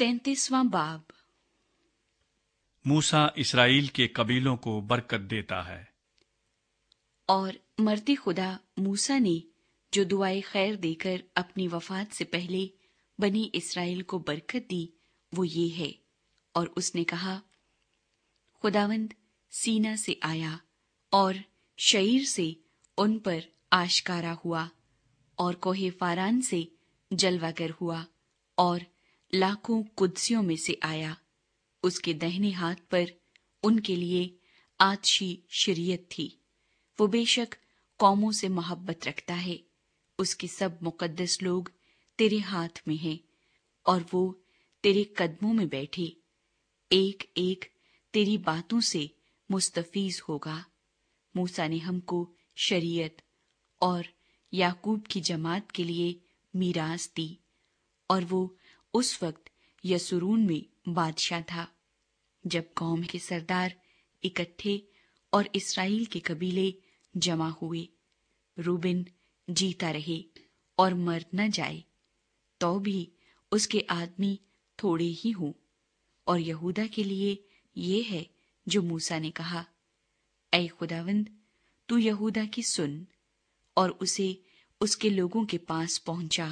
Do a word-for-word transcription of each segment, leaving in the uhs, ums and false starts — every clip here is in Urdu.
तैंतीसवां बाब। موسیٰ اسرائیل کے قبیلوں کو برکت دیتا ہے۔ اور مرد خدا موسیٰ نے جو دعائے خیر دے کر اپنی وفات سے پہلے بنی اسرائیل کو برکت دی وہ یہ ہے، اور اس نے کہا، خداوند سینا سے آیا اور شعیر سے ان پر آشکارا ہوا، اور کوہ فاران سے جلوہ گر ہوا، اور لاکھوں قدسیوں میں سے آیا۔ اس کے دہنے ہاتھ پر ان کے لیے آتشی شریعت تھی۔ وہ بے شک قوموں سے محبت رکھتا ہے۔ اس کے سب مقدس لوگ تیرے ہاتھ میں ہیں، اور وہ تیرے قدموں میں بیٹھے، ایک ایک تیری باتوں سے مستفیض ہوگا۔ موسیٰ نے ہم کو شریعت اور یعقوب کی جماعت کے لیے میراث دی، اور وہ اس وقت یسرون میں بادشاہ تھا جب قوم کے سردار اکٹھے اور اسرائیل کے قبیلے جمع ہوئے۔ روبن جیتا رہے اور مر نہ جائے، تو بھی اس کے آدمی تھوڑے ہی ہوں۔ اور یہودا کے لیے یہ ہے جو موسیٰ نے کہا، اے خداوند تو یہودا کی سن اور اسے اس کے لوگوں کے پاس پہنچا۔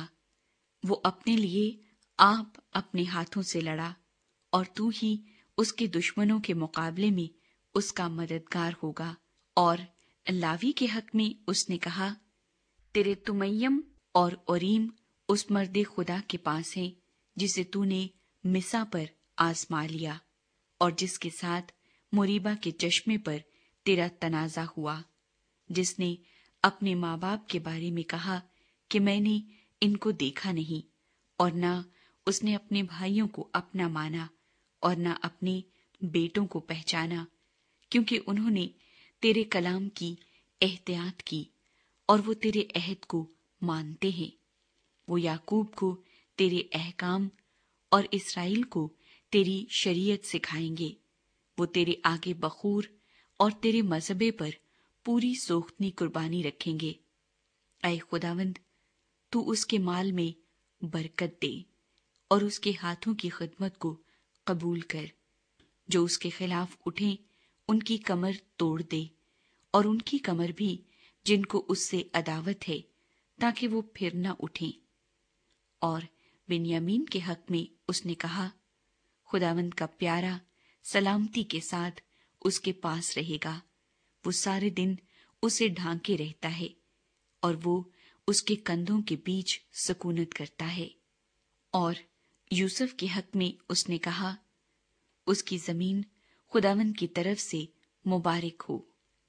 وہ اپنے لیے آپ اپنے ہاتھوں سے لڑا، اور تو ہی اس کے دشمنوں کے مقابلے میں اس کا مددگار ہوگا۔ اور لاوی کے حق میں اس نے کہا، تیرے تمیم اور اوریم اس مرد خدا کے پاس ہیں جسے تو نے مسا پر آزما لیا، اور جس کے ساتھ مریبا کے چشمے پر تیرا تنازع ہوا، جس نے اپنے ماں باپ کے بارے میں کہا کہ میں نے ان کو دیکھا نہیں، اور نہ اس نے اپنے بھائیوں کو اپنا مانا اور نہ اپنے بیٹوں کو پہچانا، کیونکہ انہوں نے تیرے کلام کی احتیاط کی اور وہ تیرے عہد کو مانتے ہیں۔ وہ یعقوب کو تیرے احکام اور اسرائیل کو تیری شریعت سکھائیں گے۔ وہ تیرے آگے بخور اور تیرے مذہبے پر پوری سوختنی قربانی رکھیں گے۔ اے خداوند تو اس کے مال میں برکت دے اور اس کے ہاتھوں کی خدمت کو قبول کر۔ جو اس کے خلاف اٹھیں ان کی کمر توڑ دے، اور ان کی کمر بھی جن کو اس سے عداوت ہے، تاکہ وہ پھر نہ اٹھیں۔ اور بنیامین کے حق میں اس نے کہا، خداوند کا پیارا سلامتی کے ساتھ اس کے پاس رہے گا۔ وہ سارے دن اسے ڈھانکے رہتا ہے، اور وہ اس کے کندھوں کے بیچ سکونت کرتا ہے۔ اور یوسف کے حق میں اس نے کہا، اس کی زمین خداوند کی طرف سے مبارک ہو۔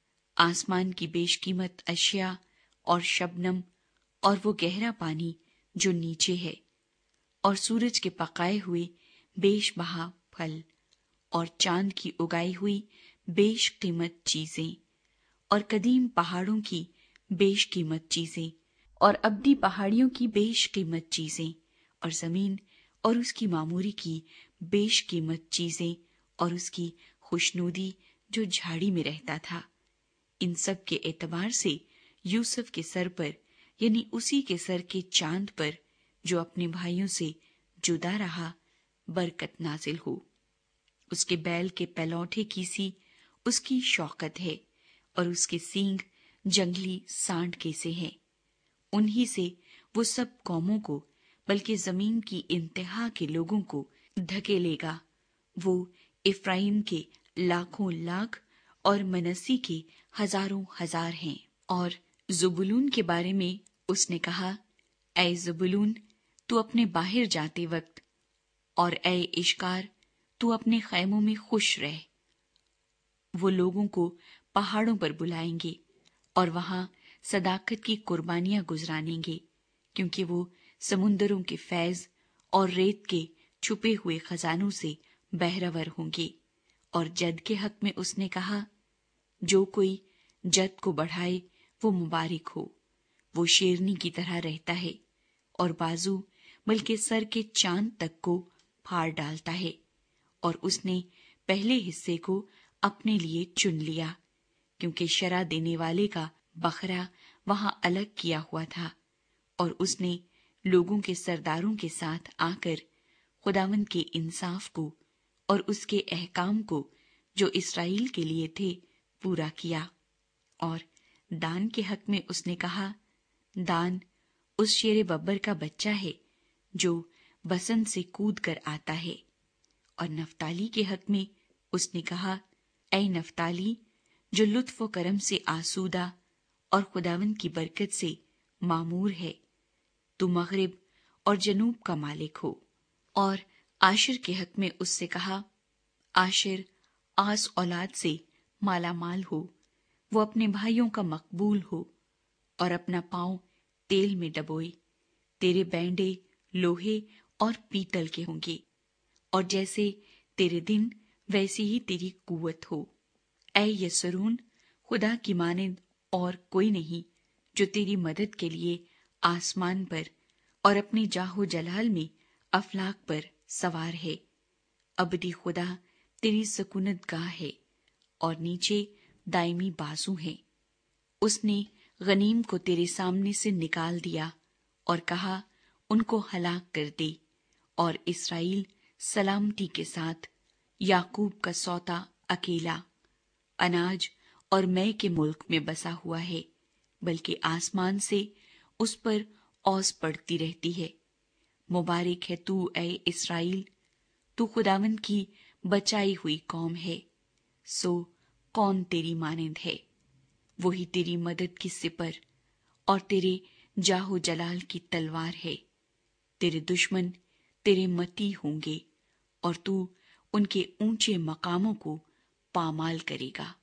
آسمان کی بیش قیمت اشیاء اور شبنم اور وہ گہرا پانی جو نیچے ہے، اور سورج کے پکائے ہوئے بیش بہا پھل، اور چاند کی اگائی ہوئی بیش قیمت چیزیں، اور قدیم پہاڑوں کی بیش قیمت چیزیں، اور ابدی پہاڑیوں کی بیش قیمت چیزیں، اور زمین اور اس کی معموری کی بیش قیمت چیزیں، اور اس کی خوشنودی جو جھاڑی میں رہتا تھا، ان سب کے اعتبار سے یوسف کے سر پر، یعنی اسی کے سر کے چاند پر جو اپنے بھائیوں سے جدا رہا، برکت نازل ہو۔ اس کے بیل کے پلوٹھے کی سی اس کی شوکت ہے، اور اس کے سینگ جنگلی سانڈ کے سے ہیں۔ انہی سے وہ سب قوموں کو، بلکہ زمین کی انتہا کے لوگوں کو دھکیلے گا۔ وہ افرائیم کے لاکھوں لاکھ اور منسی کے ہزاروں ہزار ہیں۔ اور زبولون کے بارے میں اس نے کہا، اے زبولون تو اپنے باہر جاتے وقت، اور اے اشکار تو اپنے خیموں میں خوش رہ۔ وہ لوگوں کو پہاڑوں پر بلائیں گے اور وہاں صداقت کی قربانیاں گزرانیں گے، کیونکہ وہ سمندروں کے فیض اور ریت کے چھپے ہوئے خزانوں سے بہرور ہوں گے۔ اور جد کے حق میں اس نے کہا، جو کوئی جد کو بڑھائے وہ مبارک ہو۔ وہ شیرنی کی طرح رہتا ہے، اور بازو بلکہ سر کے چاند تک کو پھاڑ ڈالتا ہے۔ اور اس نے پہلے حصے کو اپنے لیے چن لیا، کیونکہ شرع دینے والے کا بکرا وہاں الگ کیا ہوا تھا۔ اور اس نے لوگوں کے سرداروں کے ساتھ آ کر خداوند کے انصاف کو اور اس کے احکام کو جو اسرائیل کے لیے تھے پورا کیا۔ اور دان کے حق میں اس نے کہا، دان اس شیر ببر کا بچہ ہے جو بسنت سے کود کر آتا ہے۔ اور نفتالی کے حق میں اس نے کہا، اے نفتالی جو لطف و کرم سے آسودہ اور خداوند کی برکت سے معمور ہے، تو مغرب اور جنوب کا مالک ہو۔ اور آشر کے حق میں اس سے کہا، آشر آس اولاد سے مالا مال ہو، وہ اپنے بھائیوں کا مقبول ہو اور اپنا پاؤں تیل میں ڈبوئے، تیرے بینڈے لوہے اور پیتل کے ہوں گے، اور جیسے تیرے دن ویسی ہی تیری قوت ہو۔ اے یسرون، خدا کی مانند اور کوئی نہیں جو تیری مدد کے لیے آسمان پر اور اپنے جاہ و جلال میں افلاک پر سوار ہے۔ ابدی خدا تیری سکونت گاہ ہے اور نیچے دائمی بازو ہے۔ اس نے غنیم کو تیرے سامنے سے نکال دیا اور کہا، ان کو ہلاک کر دے، اور اسرائیل سلامتی کے ساتھ، یعقوب کا سوتا اکیلا، اناج اور مے کے ملک میں بسا ہوا ہے، بلکہ آسمان سے اس پر اوس پڑتی رہتی ہے۔ مبارک ہے تو اے اسرائیل، تو خداوند کی بچائی ہوئی قوم ہے۔ سو کون تیری مانند ہے؟ وہی تیری مدد کی سپر اور تیرے جاہ و جلال کی تلوار ہے۔ تیرے دشمن تیرے متی ہوں گے اور تو ان کے اونچے مقاموں کو پامال کرے گا۔